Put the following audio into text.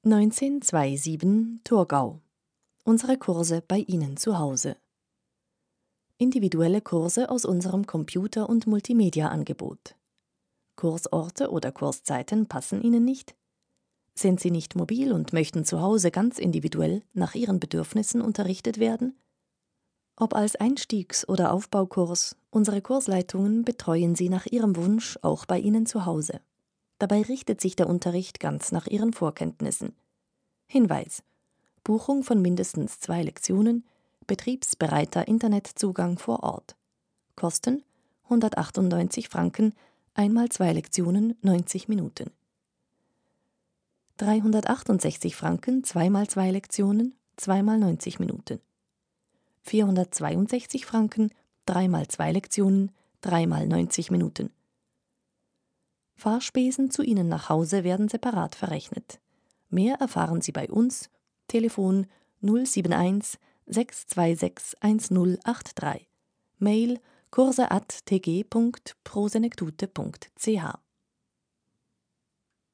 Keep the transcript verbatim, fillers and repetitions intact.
neunzehn siebenundzwanzig Thurgau. Unsere Kurse bei Ihnen zu Hause. Individuelle Kurse aus unserem Computer- und Multimedia-Angebot. Kursorte oder Kurszeiten passen Ihnen nicht? Sind Sie nicht mobil und möchten zu Hause ganz individuell nach Ihren Bedürfnissen unterrichtet werden? Ob als Einstiegs- oder Aufbaukurs, unsere Kursleitungen betreuen Sie nach Ihrem Wunsch auch bei Ihnen zu Hause. Dabei richtet sich der Unterricht ganz nach Ihren Vorkenntnissen. Hinweis: Buchung von mindestens zwei Lektionen, betriebsbereiter Internetzugang vor Ort. Kosten: hundertachtundneunzig Franken, einmal zwei Lektionen, neunzig Minuten. dreihundertachtundsechzig Franken, zweimal zwei Lektionen, zweimal neunzig Minuten. vierhundertzweiundsechzig Franken, dreimal zwei Lektionen, dreimal neunzig Minuten. Fahrspesen zu Ihnen nach Hause werden separat verrechnet. Mehr erfahren Sie bei uns. Telefon null sieben eins sechs zwei sechs eins null acht drei. Mail kurse at t g punkt pro senectute punkt c h.